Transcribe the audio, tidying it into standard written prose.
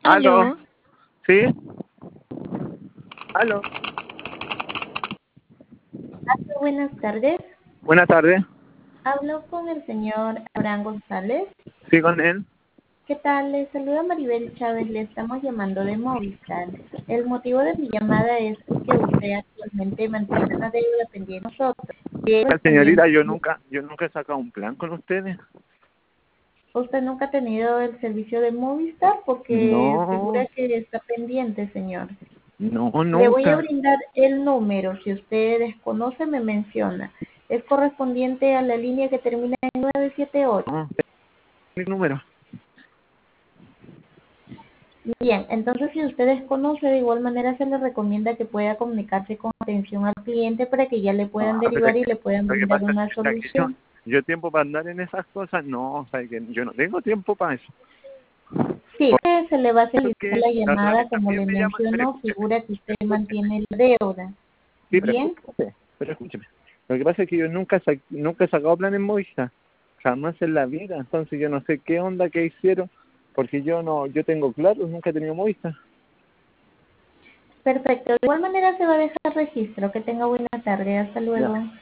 Aló, Aló, ¿sí? Aló, buenas tardes. buenas tardes. Hablo con el señor Abraham González. ¿Sí con él? ¿Qué tal? Le saluda Maribel Chávez. Le estamos llamando de Movistar. El motivo de mi llamada es porque usted actualmente mantiene una deuda pendiente de nosotros. Señorita, yo nunca he sacado un plan con ustedes. Usted nunca ha tenido el servicio de Movistar porque No, figura que está pendiente, señor. no, Le voy a nunca. brindar el número. Si usted desconoce, me menciona. Es correspondiente a la línea que termina en 978. No, mi número. Bien, entonces si usted desconoce, de igual manera se le recomienda que pueda comunicarse con atención al cliente para que ya le No, puedan pero derivar y le puedan lo que brindar pasa es una que, o sea, que yo, solución. yo tiempo para andar en esas cosas, no, o sea, que yo no tengo tiempo para eso. Sí, se le va a realizar Porque la la otra llamada, vez como también le me llaman, pero mencionó, escúcheme, figura que usted escúcheme. mantiene la deuda. Sí, pero Bien, escúcheme, pero escúcheme. Lo que pasa es que yo nunca he sacado plan en Movistar, jamás en la vida. Entonces yo no sé qué onda que hicieron, porque yo tengo claro, nunca he tenido Movistar. perfecto. De igual manera se va a dejar registro. Que tenga buena tarde. Hasta Ya. luego.